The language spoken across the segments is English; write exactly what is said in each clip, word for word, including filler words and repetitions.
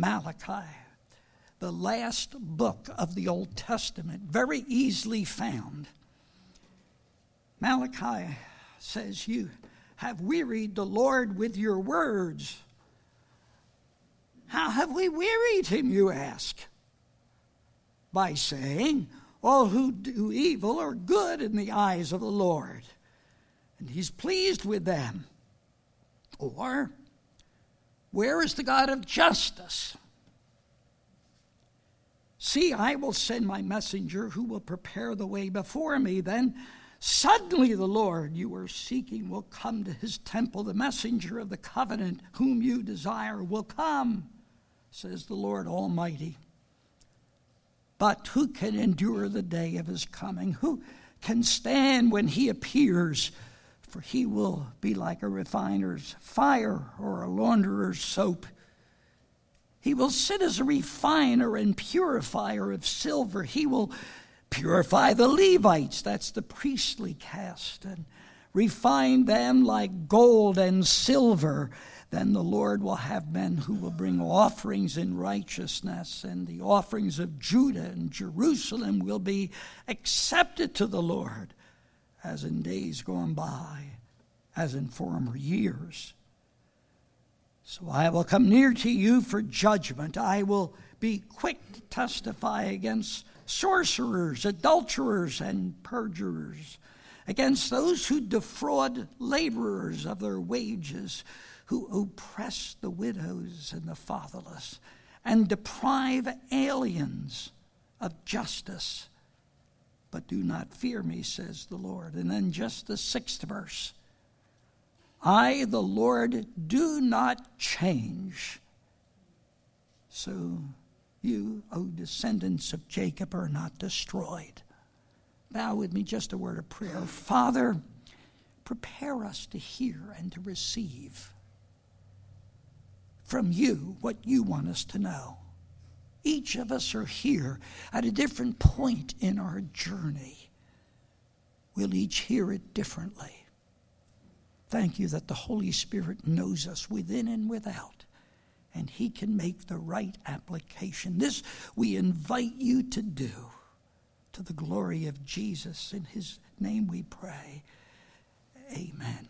Malachi, the last book of the Old Testament, very easily found. Malachi says, you have wearied the Lord with your words. How have we wearied him, you ask? By saying, all who do evil are good in the eyes of the Lord, and he's pleased with them. Or, where is the God of justice? See, I will send my messenger who will prepare the way before me. Then suddenly the Lord you are seeking will come to his temple. The messenger of the covenant whom you desire will come, says the Lord Almighty. But who can endure the day of his coming? Who can stand when he appears? For he will be like a refiner's fire or a launderer's soap. He will sit as a refiner and purifier of silver. He will purify the Levites, that's the priestly caste, and refine them like gold and silver. Then the Lord will have men who will bring offerings in righteousness, and the offerings of Judah and Jerusalem will be accepted to the Lord, as in days gone by, as in former years. So I will come near to you for judgment. I will be quick to testify against sorcerers, adulterers, and perjurers, against those who defraud laborers of their wages, who oppress the widows and the fatherless, and deprive aliens of justice. But do not fear me, says the Lord. And then just the sixth verse. I, the Lord, do not change. So you, O descendants of Jacob, are not destroyed. Bow with me, just a word of prayer. Father, prepare us to hear and to receive from you what you want us to know. Each of us are here at a different point in our journey. We'll each hear it differently. Thank you that the Holy Spirit knows us within and without, and he can make the right application. This we invite you to do, to the glory of Jesus. In his name we pray. Amen.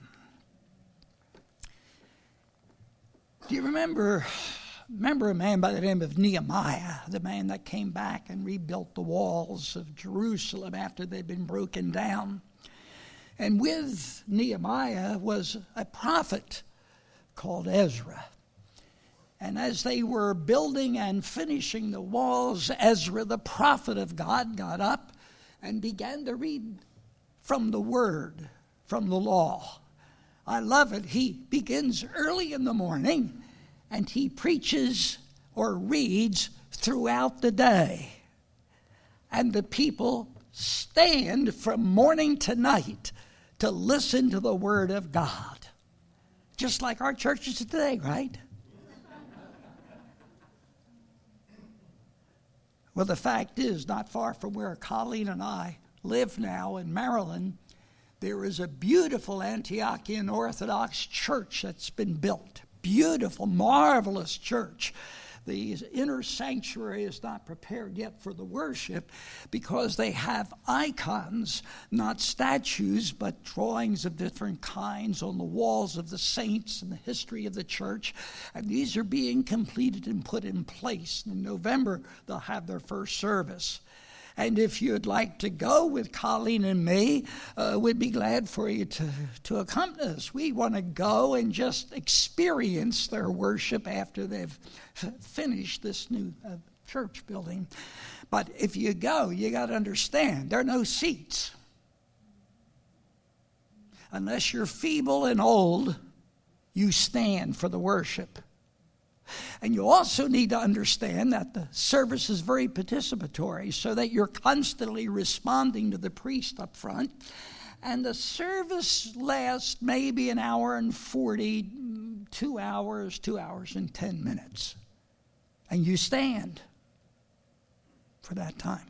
Do you remember, remember a man by the name of Nehemiah, the man that came back and rebuilt the walls of Jerusalem after they'd been broken down? And with Nehemiah was a prophet called Ezra. And as they were building and finishing the walls, Ezra, the prophet of God, got up and began to read from the word, from the law. I love it. He begins early in the morning and he preaches or reads throughout the day. And the people stand from morning to night to listen to the word of God. Just like our churches today, right? Well, the fact is, not far from where Colleen and I live now in Maryland, there is a beautiful Antiochian Orthodox church that's been built. Beautiful, marvelous church. The inner sanctuary is not prepared yet for the worship because they have icons, not statues, but drawings of different kinds on the walls of the saints and the history of the church. And these are being completed and put in place. In November, they'll have their first service. And if you'd like to go with Colleen and me, uh, we'd be glad for you to, to accompany us. We want to go and just experience their worship after they've f- finished this new uh, church building. But if you go, you got to understand, there are no seats. Unless you're feeble and old, you stand for the worship. And you also need to understand that the service is very participatory so that you're constantly responding to the priest up front. And the service lasts maybe an hour and forty, two hours, two hours and ten minutes. And you stand for that time.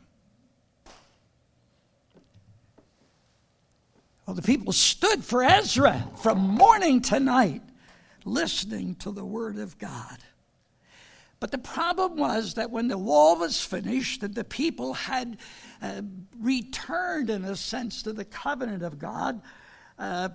Well, the people stood for Ezra from morning to night, listening to the word of God. But the problem was that when the wall was finished and the people had uh, returned, in a sense, to the covenant of God, uh,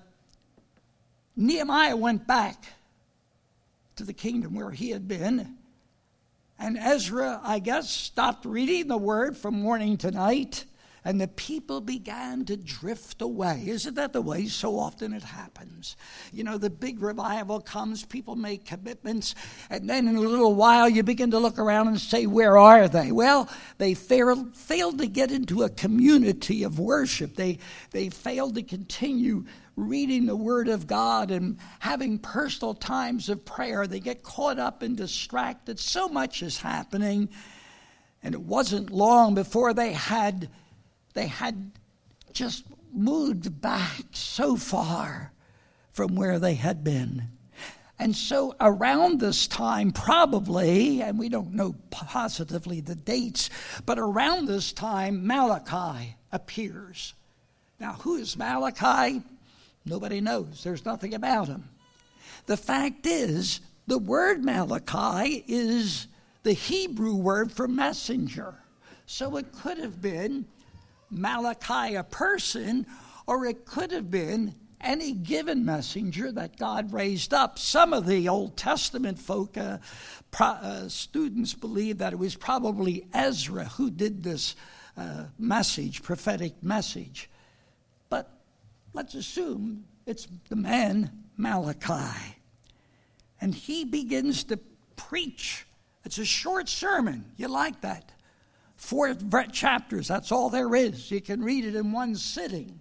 Nehemiah went back to the kingdom where he had been. And Ezra, I guess, stopped reading the word from morning to night, and the people began to drift away. Isn't that the way so often it happens? You know, the big revival comes, people make commitments, and then in a little while you begin to look around and say, where are they? Well, they failed, failed to get into a community of worship. They, they failed to continue reading the Word of God and having personal times of prayer. They get caught up and distracted. So much is happening. And it wasn't long before they had they had just moved back so far from where they had been. And so around this time, probably, and we don't know positively the dates, but around this time, Malachi appears. Now, who is Malachi? Nobody knows. There's nothing about him. The fact is, the word Malachi is the Hebrew word for messenger. So it could have been Malachi, a person, or it could have been any given messenger that God raised up. Some of the Old Testament folk, uh, pro, uh, students believe that it was probably Ezra who did this uh, message, prophetic message. But let's assume it's the man Malachi. And he begins to preach. It's a short sermon. You like that? Four chapters, that's all there is. You can read it in one sitting.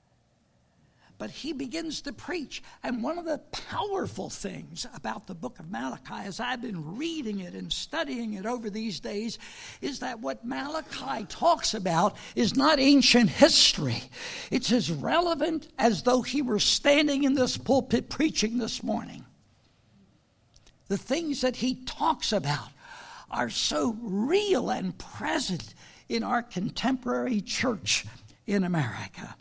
But he begins to preach. And one of the powerful things about the book of Malachi, as I've been reading it and studying it over these days, is that what Malachi talks about is not ancient history. It's as relevant as though he were standing in this pulpit preaching this morning. The things that he talks about are so real and present in our contemporary church in America.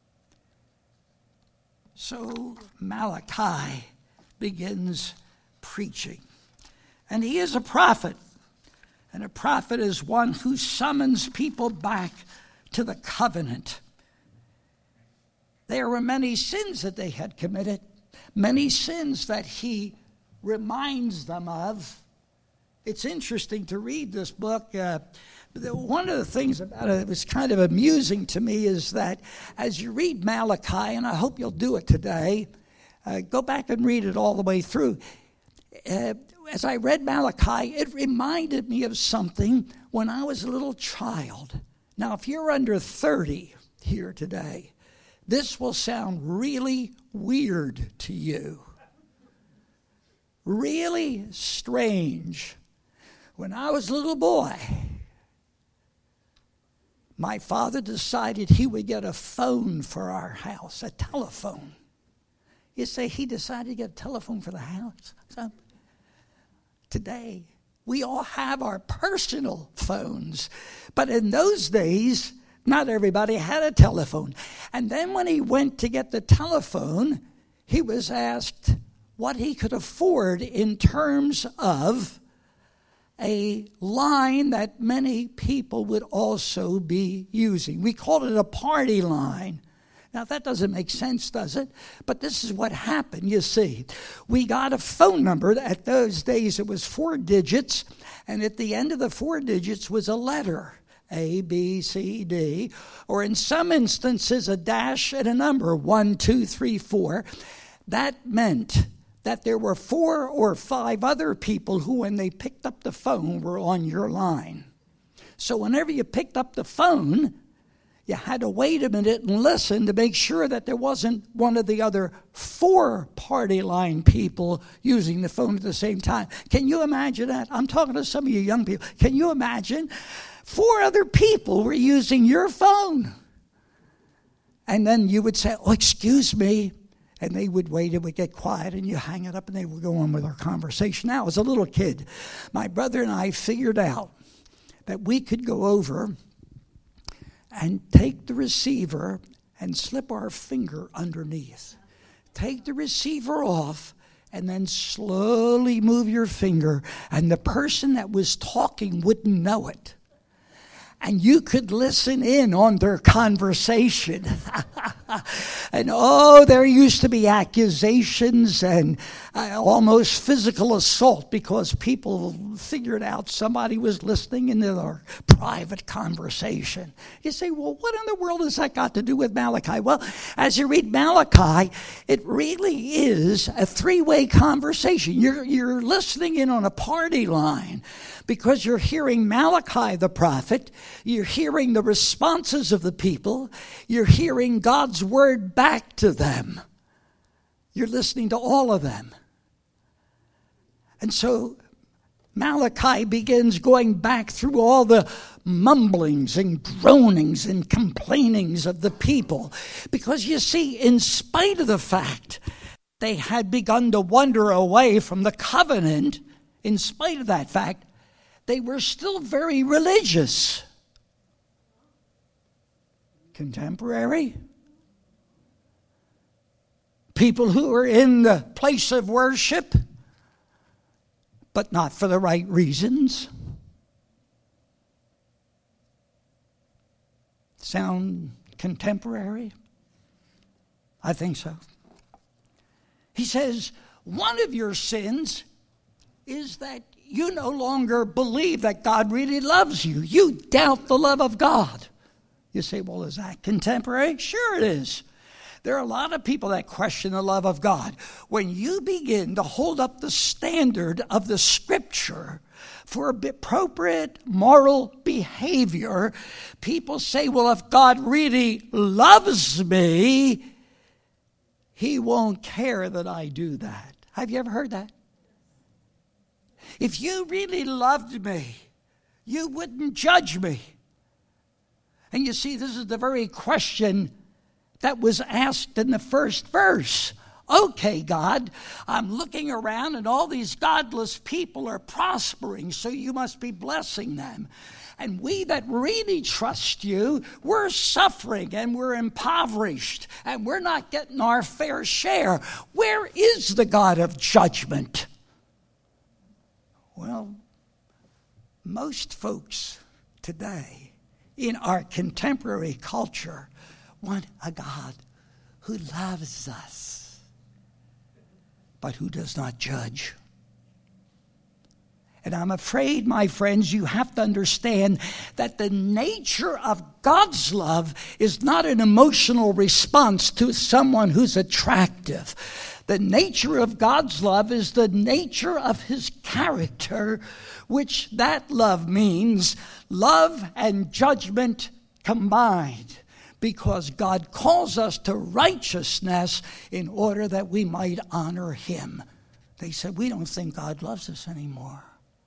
So Malachi begins preaching. And he is a prophet. And a prophet is one who summons people back to the covenant. There were many sins that they had committed, many sins that he reminds them of. It's interesting to read this book. Uh, one of the things about it that was kind of amusing to me is that as you read Malachi, and I hope you'll do it today, uh, go back and read it all the way through. Uh, as I read Malachi, it reminded me of something when I was a little child. Now, if you're under thirty here today, this will sound really weird to you. Really strange. When I was a little boy, my father decided he would get a phone for our house, a telephone. You say he decided to get a telephone for the house? So today, we all have our personal phones. But in those days, not everybody had a telephone. And then when he went to get the telephone, he was asked what he could afford in terms of a line that many people would also be using. We called it a party line. Now, that doesn't make sense, does it? But this is what happened, you see. We got a phone number. At those days, it was four digits, and at the end of the four digits was a letter, A, B, C, D, or in some instances, a dash and a number, one, two, three, four. That meant that there were four or five other people who, when they picked up the phone, were on your line. So whenever you picked up the phone, you had to wait a minute and listen to make sure that there wasn't one of the other four party line people using the phone at the same time. Can you imagine that? I'm talking to some of you young people. Can you imagine? Four other people were using your phone. And then you would say, oh, excuse me. And they would wait, it would get quiet, and you hang it up, and they would go on with our conversation. Now, as a little kid, my brother and I figured out that we could go over and take the receiver and slip our finger underneath. Take the receiver off and then slowly move your finger, and the person that was talking wouldn't know it. And you could listen in on their conversation. And oh, there used to be accusations and uh, almost physical assault because people figured out somebody was listening in their private conversation. You say, well, what in the world has that got to do with Malachi? Well, as you read Malachi, it really is a three-way conversation. You're, you're listening in on a party line because you're hearing Malachi the prophet, you're hearing the responses of the people, you're hearing God's word back to them. You're listening to all of them. And so Malachi begins going back through all the mumblings and groanings and complainings of the people. Because you see, in spite of the fact they had begun to wander away from the covenant, in spite of that fact, they were still very religious. Contemporary. People who were in the place of worship, but not for the right reasons. Sound contemporary? I think so. He says, one of your sins is that you no longer believe that God really loves you. You doubt the love of God. You say, well, is that contemporary? Sure it is. There are a lot of people that question the love of God. When you begin to hold up the standard of the Scripture for appropriate moral behavior, people say, well, if God really loves me, He won't care that I do that. Have you ever heard that? If you really loved me, you wouldn't judge me. And you see, this is the very question that was asked in the first verse. Okay, God, I'm looking around and all these godless people are prospering, so you must be blessing them. And we that really trust you, we're suffering and we're impoverished and we're not getting our fair share. Where is the God of judgment? Well, most folks today in our contemporary culture want a God who loves us, but who does not judge. And I'm afraid, my friends, you have to understand that the nature of God's love is not an emotional response to someone who's attractive. The nature of God's love is the nature of His character, which that love means love and judgment combined, because God calls us to righteousness in order that we might honor Him. They said, we don't think God loves us anymore.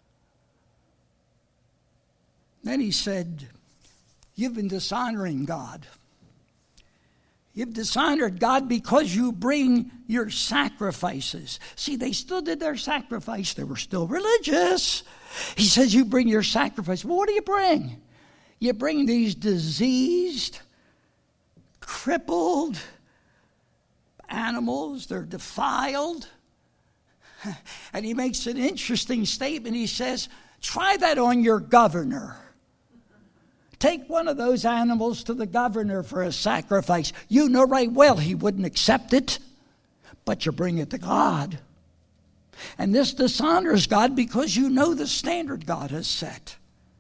Then he said, you've been dishonoring God. You've dishonored God because you bring your sacrifices. See, they still did their sacrifice. They were still religious. He says you bring your sacrifice. Well, what do you bring? You bring these diseased, crippled animals. They're defiled. And he makes an interesting statement. He says, try that on your governor. Take one of those animals to the governor for a sacrifice. You know right well he wouldn't accept it, but you bring it to God. And this dishonors God because you know the standard God has set.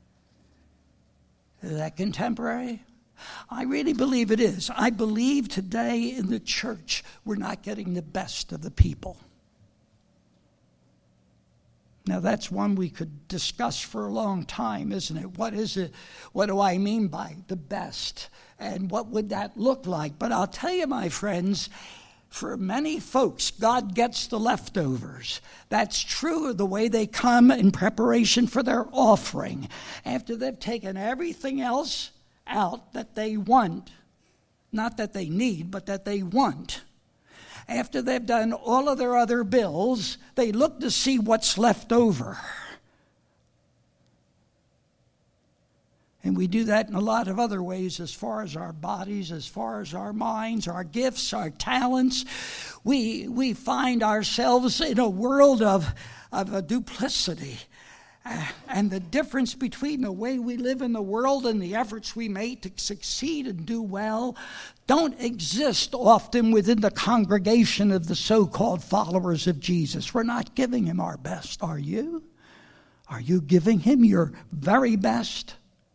Is that contemporary? I really believe it is. I believe today in the church we're not getting the best of the people. Now, that's one we could discuss for a long time, isn't it? What is it? What do I mean by the best? And what would that look like? But I'll tell you, my friends, for many folks, God gets the leftovers. That's true of the way they come in preparation for their offering. After they've taken everything else out that they want, not that they need, but that they want. After they've done all of their other bills, they look to see what's left over. And we do that in a lot of other ways, as far as our bodies, as far as our minds, our gifts, our talents. We we find ourselves in a world of, of a duplicity. Uh, and the difference between the way we live in the world and the efforts we make to succeed and do well don't exist often within the congregation of the so-called followers of Jesus. We're not giving him our best, are you? Are you giving him your very best?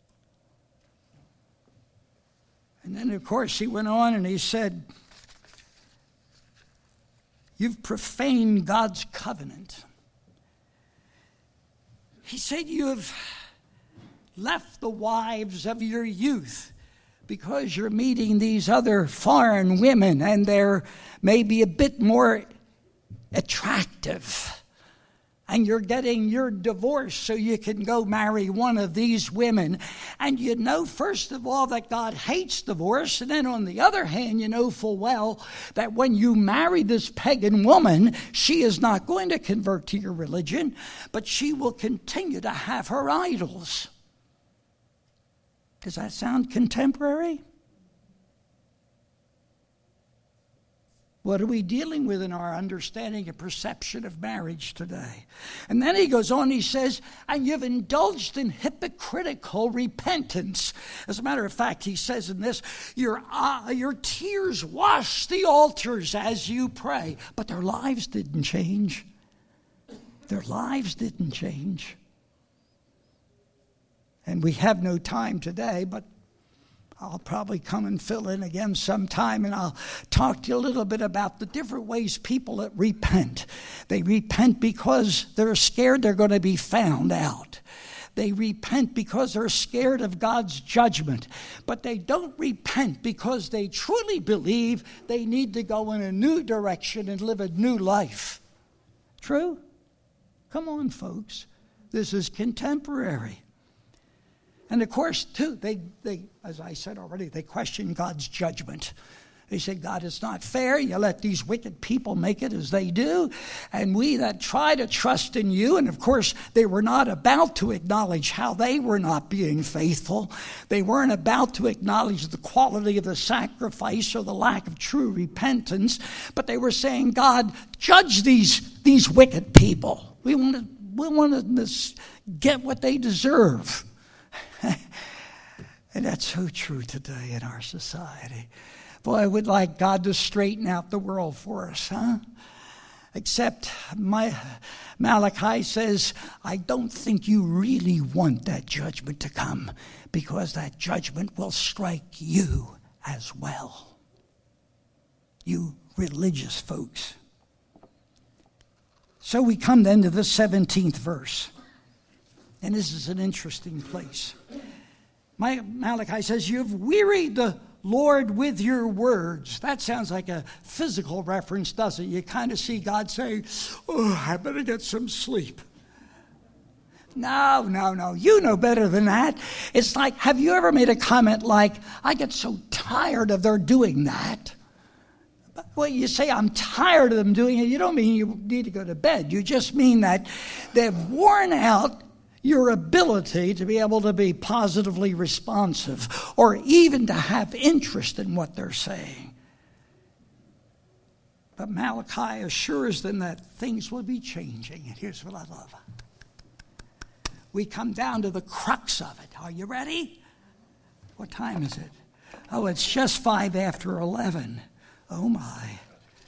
And then, of course, he went on and he said, you've profaned God's covenant. He said, you have left the wives of your youth because you're meeting these other foreign women and they're maybe a bit more attractive. And you're getting your divorce so you can go marry one of these women. And you know, first of all, that God hates divorce. And then on the other hand, you know full well that when you marry this pagan woman, she is not going to convert to your religion, but she will continue to have her idols. Does that sound contemporary? What are we dealing with in our understanding and perception of marriage today? And then he goes on, he says, and you've indulged in hypocritical repentance. As a matter of fact, he says in this, your, uh, your tears wash the altars as you pray. But their lives didn't change. Their lives didn't change. And we have no time today, but I'll probably come and fill in again sometime, and I'll talk to you a little bit about the different ways people that repent. They repent because they're scared they're going to be found out. They repent because they're scared of God's judgment. But they don't repent because they truly believe they need to go in a new direction and live a new life. True? Come on, folks. This is contemporary. And of course, too, they, they, as I said already, they question God's judgment. They say, God, it's not fair. You let these wicked people make it as they do. And we that try to trust in you, and of course, they were not about to acknowledge how they were not being faithful. They weren't about to acknowledge the quality of the sacrifice or the lack of true repentance. But they were saying, God, judge these, these wicked people. We want to, we want to get what they deserve. And that's so true today in our society. Boy, I would like God to straighten out the world for us, huh? Except my Malachi says, I don't think you really want that judgment to come, because that judgment will strike you as well. You religious folks. So we come then to the seventeenth verse. And this is an interesting place. My, Malachi says, you've wearied the Lord with your words. That sounds like a physical reference, doesn't it? You kind of see God saying, oh, I better get some sleep. No, no, no. You know better than that. It's like, have you ever made a comment like, I get so tired of their doing that? Well, you say, I'm tired of them doing it. You don't mean you need to go to bed. You just mean that they've worn out your ability to be able to be positively responsive or even to have interest in what they're saying. But Malachi assures them that things will be changing. And here's what I love. We come down to the crux of it. Are you ready? What time is it? Oh, it's just five after eleven. Oh, my.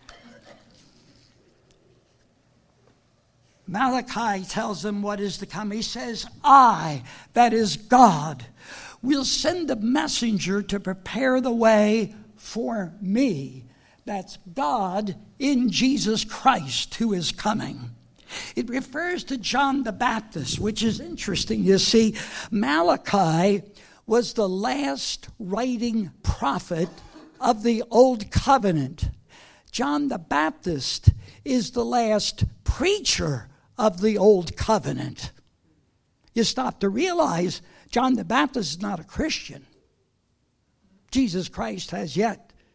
Malachi tells them what is to come. He says, I, that is God, will send a messenger to prepare the way for me. That's God in Jesus Christ who is coming. It refers to John the Baptist, which is interesting. You see, Malachi was the last writing prophet of the Old Covenant. John the Baptist is the last preacher of the Old Covenant. You stop to realize John the Baptist is not a Christian. Jesus Christ has yet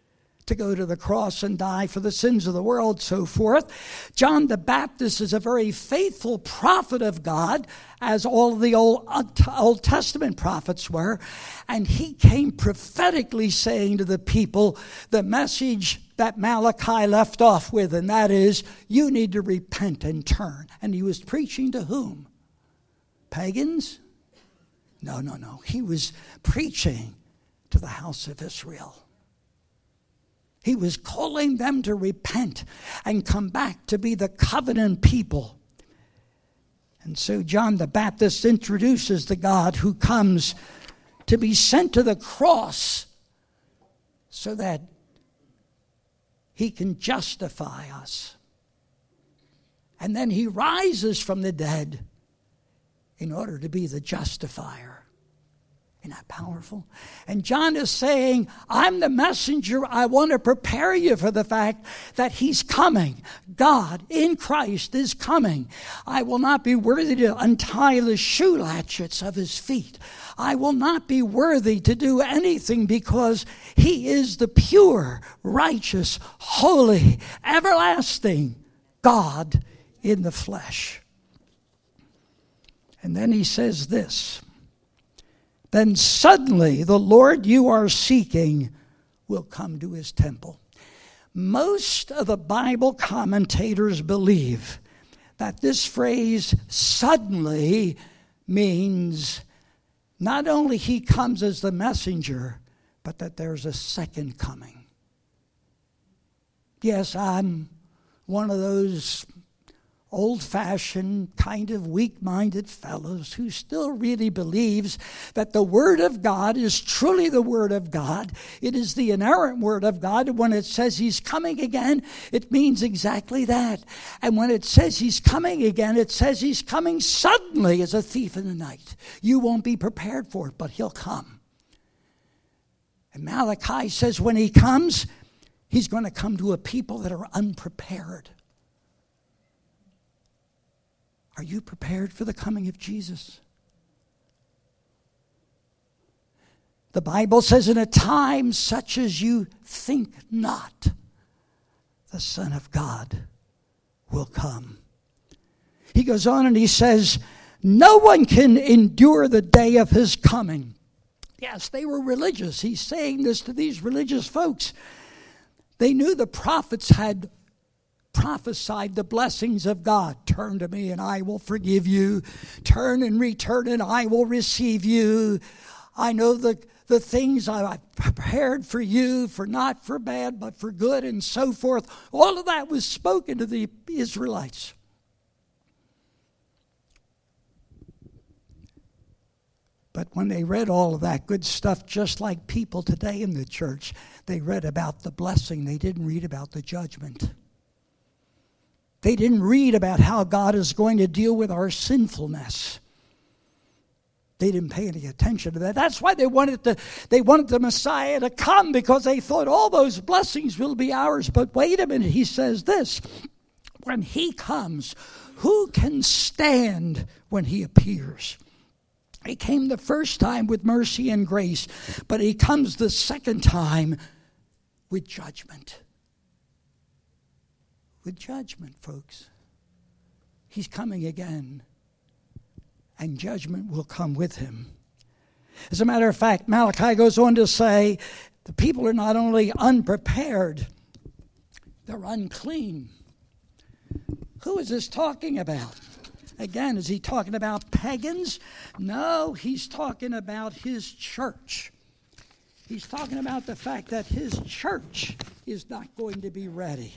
to go to the cross and die for the sins of the world, so forth. John the Baptist is a very faithful prophet of God, as all of the Old, Old Testament prophets were. And he came prophetically saying to the people the message that Malachi left off with, and that is, you need to repent and turn. And he was preaching to whom? Pagans? No, no, no. He was preaching to the house of Israel. He was calling them to repent and come back to be the covenant people. And so John the Baptist introduces the God who comes to be sent to the cross so that he can justify us. And then he rises from the dead in order to be the justifier. Isn't that powerful? And John is saying, I'm the messenger. I want to prepare you for the fact that he's coming. God in Christ is coming. I will not be worthy to untie the shoe latchets of his feet. I will not be worthy to do anything because he is the pure, righteous, holy, everlasting God in the flesh. And then he says this, then suddenly the Lord you are seeking will come to his temple. Most of the Bible commentators believe that this phrase, suddenly, means not only he comes as the messenger, but that there's a second coming. Yes, I'm one of those old-fashioned, kind of weak-minded fellows who still really believes that the Word of God is truly the Word of God. It is the inerrant Word of God. And when it says he's coming again, it means exactly that. And when it says he's coming again, it says he's coming suddenly as a thief in the night. You won't be prepared for it, but he'll come. And Malachi says when he comes, he's going to come to a people that are unprepared. Are you prepared for the coming of Jesus? The Bible says, in a time such as you think not, the Son of God will come. He goes on and he says, no one can endure the day of his coming. Yes, they were religious. He's saying this to these religious folks. They knew the prophets had prophesied the blessings of God. Turn to me and I will forgive you. Turn and return and I will receive you. I know the, the things I've prepared for you, for not for bad, but for good, and so forth. All of that was spoken to the Israelites. But when they read all of that good stuff, just like people today in the church, they read about the blessing. They didn't read about the judgment. They didn't read about how God is going to deal with our sinfulness. They didn't pay any attention to that. That's why they wanted the, they wanted the Messiah to come, because they thought all those blessings will be ours. But wait a minute, he says this, when he comes, who can stand when he appears? He came the first time with mercy and grace, but he comes the second time with judgment. With judgment, folks. He's coming again, and judgment will come with him. As a matter of fact, Malachi goes on to say, the people are not only unprepared, they're unclean. Who is this talking about? Again, is he talking about pagans? No, he's talking about his church. He's talking about the fact that his church is not going to be ready.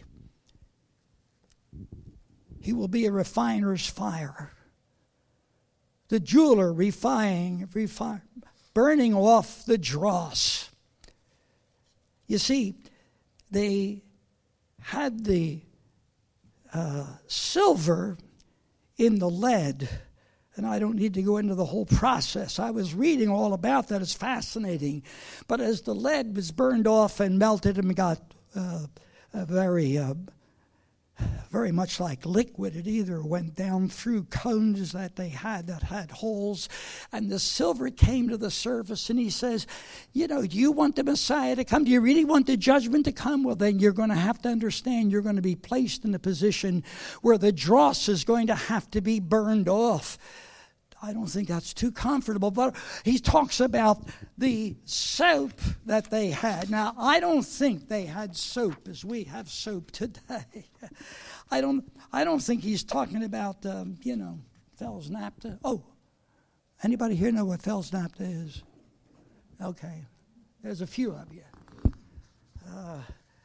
He will be a refiner's fire. The jeweler refining, refine, burning off the dross. You see, they had the uh, silver in the lead, and I don't need to go into the whole process. I was reading all about that. It's fascinating. But as the lead was burned off and melted and got uh, a very... Uh, very much like liquid. It either went down through cones that they had that had holes, and the silver came to the surface. And he says, you know, do you want the Messiah to come? Do you really want the judgment to come? Well, then you're going to have to understand you're going to be placed in a position where the dross is going to have to be burned off. I don't think that's too comfortable, but he talks about the soap that they had. Now, I don't think they had soap as we have soap today. I don't I don't think he's talking about, um, you know, Fells Napta. Oh, anybody here know what Fells Napta is? Okay, there's a few of you. Uh,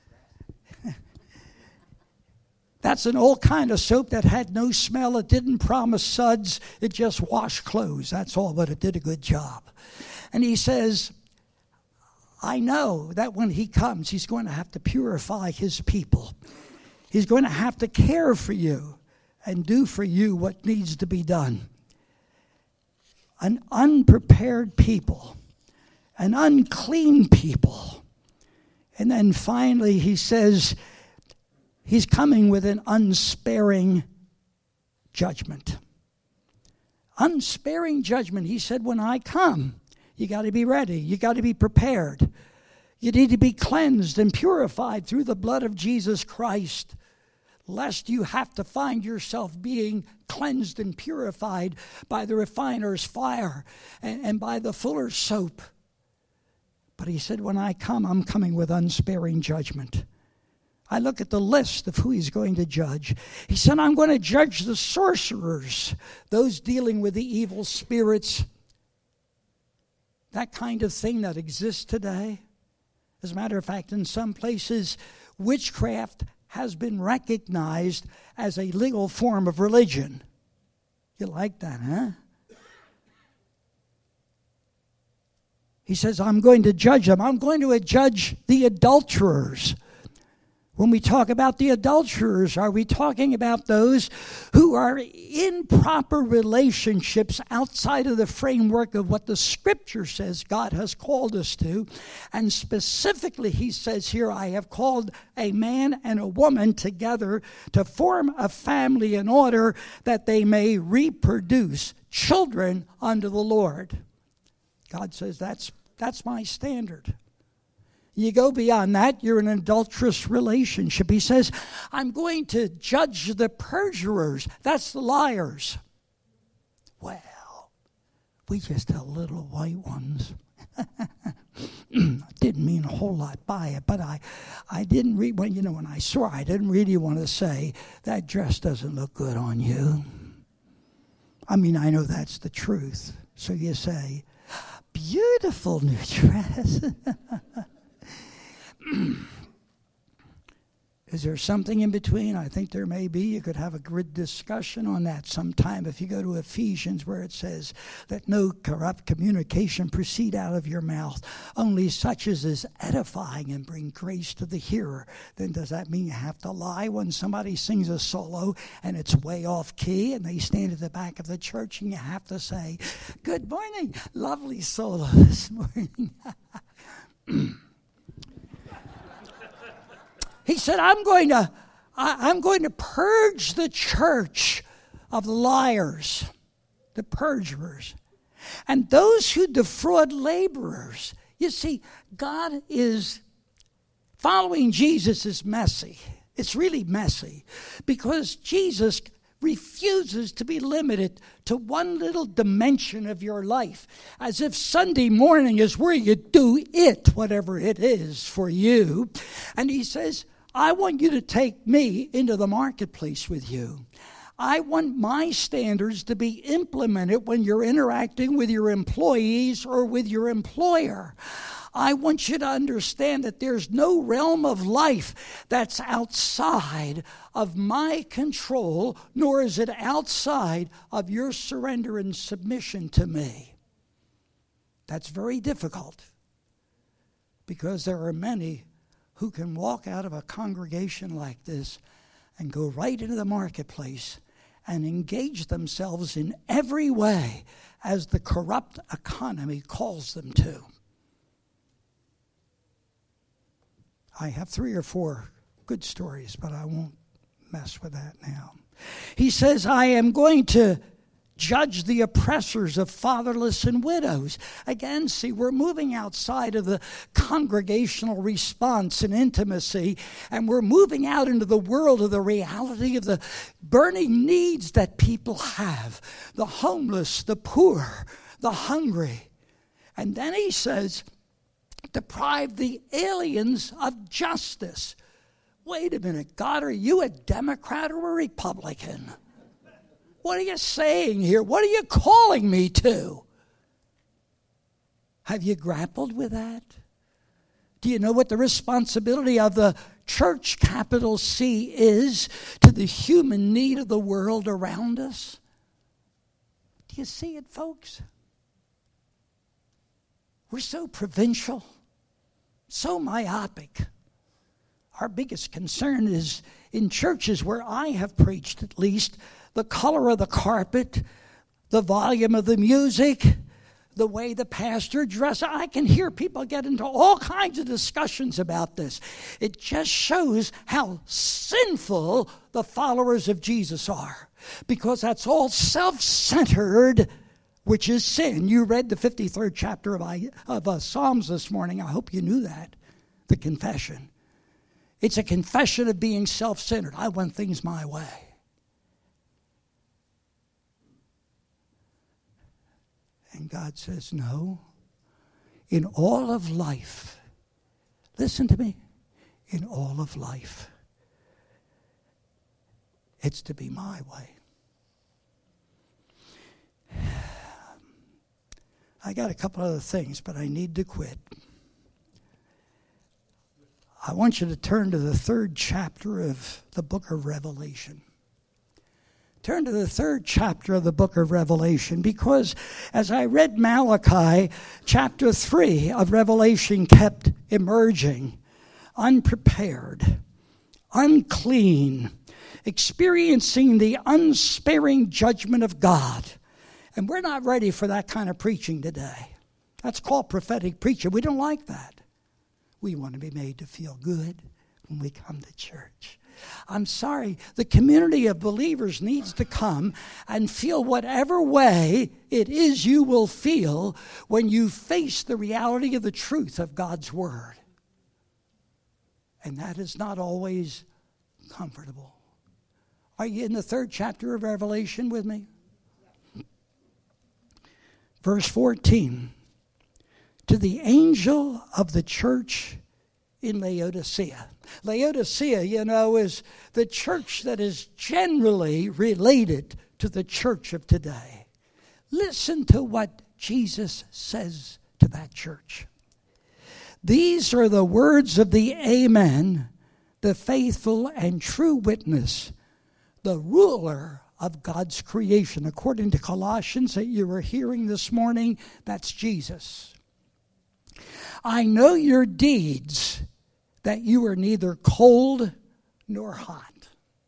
That's an old kind of soap that had no smell. It didn't promise suds. It just washed clothes. That's all, but it did a good job. And he says, I know that when he comes, he's going to have to purify his people. He's going to have to care for you and do for you what needs to be done. An unprepared people, an unclean people. And then finally he says, he's coming with an unsparing judgment. Unsparing judgment. He said, when I come, you got to be ready. You got to be prepared. You need to be cleansed and purified through the blood of Jesus Christ, lest you have to find yourself being cleansed and purified by the refiner's fire and, and by the fuller's soap. But he said, when I come, I'm coming with unsparing judgment. I look at the list of who he's going to judge. He said, I'm going to judge the sorcerers, those dealing with the evil spirits, that kind of thing that exists today. As a matter of fact, in some places, witchcraft has been recognized as a legal form of religion. You like that, huh? He says, I'm going to judge them. I'm going to judge the adulterers. When we talk about the adulterers, are we talking about those who are in proper relationships outside of the framework of what the Scripture says God has called us to? And specifically, he says here, I have called a man and a woman together to form a family in order that they may reproduce children unto the Lord. God says, that's, that's my standard. You go beyond that, you're in an adulterous relationship. He says, I'm going to judge the perjurers. That's the liars. Well, we just have little white ones. Didn't mean a whole lot by it, but I, I didn't read, well, you know, when I saw it, I didn't really want to say, that dress doesn't look good on you. I mean, I know that's the truth. So you say, beautiful new dress. Is there something in between? I think there may be. You could have a good discussion on that sometime if you go to Ephesians, where it says, let no corrupt communication proceed out of your mouth, only such as is edifying and bring grace to the hearer. Then does that mean you have to lie when somebody sings a solo and it's way off key and they stand at the back of the church and you have to say, good morning, lovely solo this morning. He said, I'm going to, I, I'm going to purge the church of the liars, the perjurers, and those who defraud laborers. You see, God is, following Jesus is messy. It's really messy because Jesus refuses to be limited to one little dimension of your life, as if Sunday morning is where you do it, whatever it is for you. And he says, I want you to take me into the marketplace with you. I want my standards to be implemented when you're interacting with your employees or with your employer. I want you to understand that there's no realm of life that's outside of my control, nor is it outside of your surrender and submission to me. That's very difficult because there are many who can walk out of a congregation like this and go right into the marketplace and engage themselves in every way as the corrupt economy calls them to. I have three or four good stories, but I won't mess with that now. He says, I am going to judge the oppressors of fatherless and widows. Again, see, we're moving outside of the congregational response and intimacy, and we're moving out into the world of the reality of the burning needs that people have. The homeless, the poor, the hungry. And then he says, deprive the aliens of justice. Wait a minute, God, are you a Democrat or a Republican? What are you saying here? What are you calling me to? Have you grappled with that? Do you know what the responsibility of the church, capital C, is to the human need of the world around us? Do you see it, folks? We're so provincial, so myopic. Our biggest concern is in churches where I have preached, at least, the color of the carpet, the volume of the music, the way the pastor dresses. I can hear people get into all kinds of discussions about this. It just shows how sinful the followers of Jesus are, because that's all self-centered, which is sin. You read the fifty-third chapter of, of uh, Psalms this morning. I hope you knew that, the confession. It's a confession of being self-centered. I want things my way. And God says, no. In all of life, listen to me, in all of life, it's to be my way. I got a couple other things, but I need to quit. I want you to turn to the third chapter of the book of Revelation. Turn to the third chapter of the book of Revelation, because as I read Malachi, chapter three of Revelation kept emerging, unprepared, unclean, experiencing the unsparing judgment of God. And we're not ready for that kind of preaching today. That's called prophetic preaching. We don't like that. We want to be made to feel good when we come to church. I'm sorry, the community of believers needs to come and feel whatever way it is you will feel when you face the reality of the truth of God's Word. And that is not always comfortable. Are you in the third chapter of Revelation with me? Verse fourteen. To the angel of the church in Laodicea. Laodicea, you know, is the church that is generally related to the church of today. Listen to what Jesus says to that church. These are the words of the Amen, the faithful and true witness, the ruler of God's creation. According to Colossians that you were hearing this morning, that's Jesus. I know your deeds, that you are neither cold nor hot.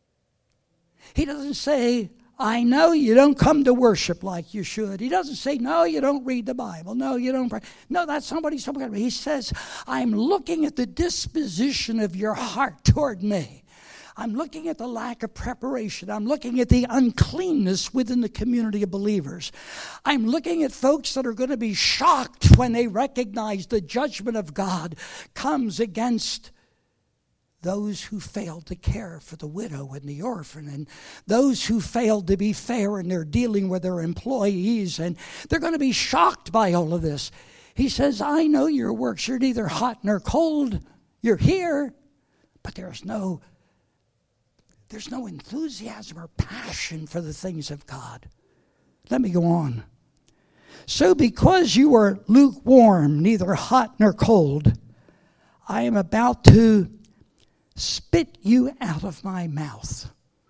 He doesn't say, I know you don't come to worship like you should. He doesn't say, no, you don't read the Bible. No, you don't pray. No, that's somebody, somebody. He says, I'm looking at the disposition of your heart toward me. I'm looking at the lack of preparation. I'm looking at the uncleanness within the community of believers. I'm looking at folks that are going to be shocked when they recognize the judgment of God comes against those who failed to care for the widow and the orphan, and those who failed to be fair in their dealing with their employees, and they're going to be shocked by all of this. He says, I know your works. You're neither hot nor cold. You're here, but there's no There's no enthusiasm or passion for the things of God. Let me go on. So because you are lukewarm, neither hot nor cold, I am about to spit you out of my mouth.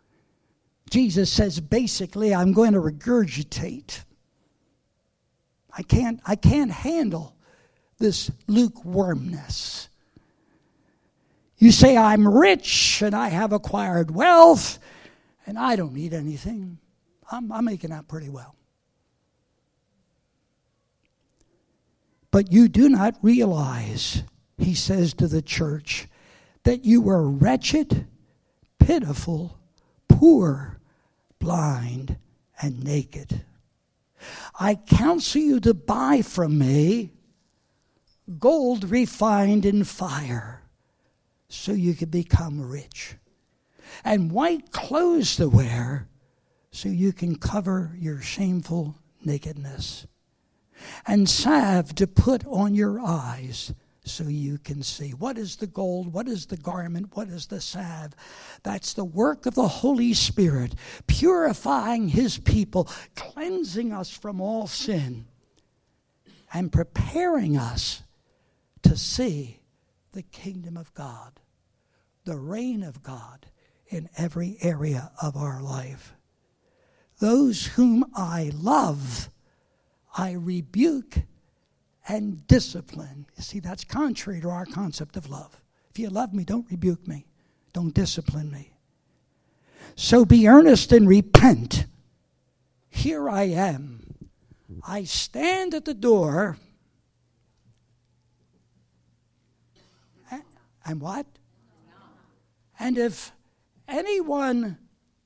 Jesus says, basically, I'm going to regurgitate. I can't, I can't handle this lukewarmness. You say, I'm rich and I have acquired wealth and I don't need anything. I'm, I'm making out pretty well. But you do not realize, he says to the church, that you are wretched, pitiful, poor, blind, and naked. I counsel you to buy from me gold refined in fire, so you can become rich, and white clothes to wear, so you can cover your shameful nakedness, and salve to put on your eyes, so you can see. What is the gold? What is the garment? What is the salve? That's the work of the Holy Spirit, purifying his people, cleansing us from all sin, and preparing us to see the kingdom of God, the reign of God in every area of our life. Those whom I love, I rebuke and discipline. You see, that's contrary to our concept of love. If you love me, don't rebuke me. Don't discipline me. So be earnest and repent. Here I am. I stand at the door. And what? And if anyone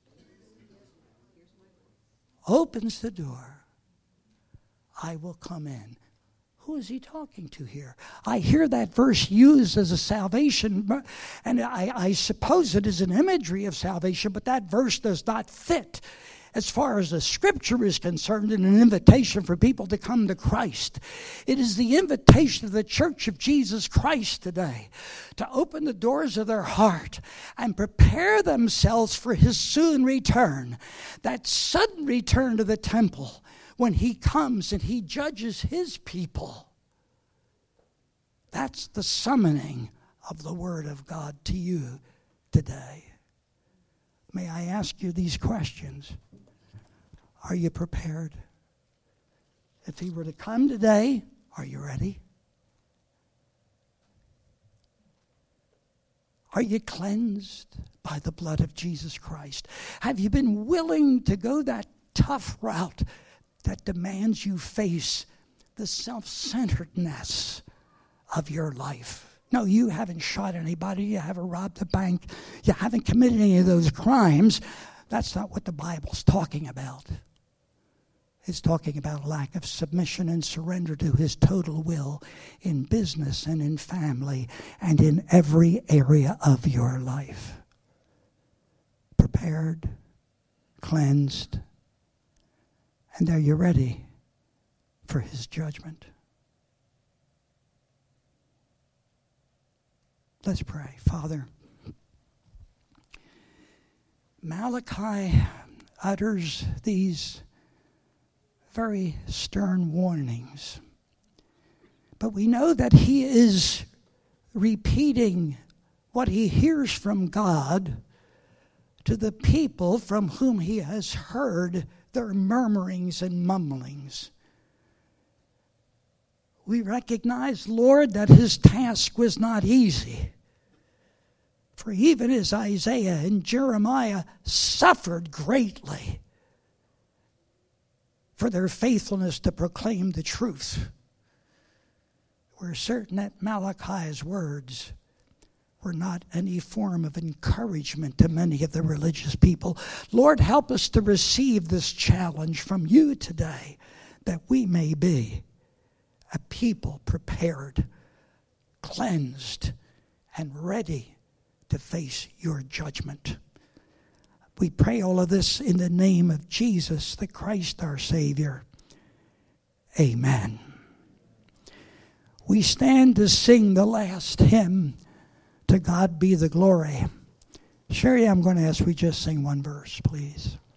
opens the door, I will come in. Who is he talking to here? I hear that verse used as a salvation, and I, I suppose it is an imagery of salvation, but that verse does not fit as far as the Scripture is concerned in an invitation for people to come to Christ. It is the invitation of the Church of Jesus Christ today to open the doors of their heart and prepare themselves for his soon return, that sudden return to the temple, when he comes and he judges his people. That's the summoning of the Word of God to you today. May I ask you these questions? Are you prepared? If he were to come today, are you ready? Are you cleansed by the blood of Jesus Christ? Have you been willing to go that tough route that demands you face the self-centeredness of your life? No, you haven't shot anybody. You haven't robbed a bank. You haven't committed any of those crimes. That's not what the Bible's talking about. It's talking about a lack of submission and surrender to his total will in business and in family and in every area of your life. Prepared, cleansed, and are you ready for his judgment? Let's pray. Father, Malachi utters these very stern warnings, but we know that he is repeating what he hears from God to the people from whom he has heard their murmurings and mumblings. We recognize, Lord, that his task was not easy. For even as Isaiah and Jeremiah suffered greatly for their faithfulness to proclaim the truth, we're certain that Malachi's words were not any form of encouragement to many of the religious people. Lord, help us to receive this challenge from you today, that we may be a people prepared, cleansed, and ready to face your judgment. We pray all of this in the name of Jesus, the Christ, our Savior. Amen. We stand to sing the last hymn, To God Be the Glory. Sherry, I'm going to ask we just sing one verse, please.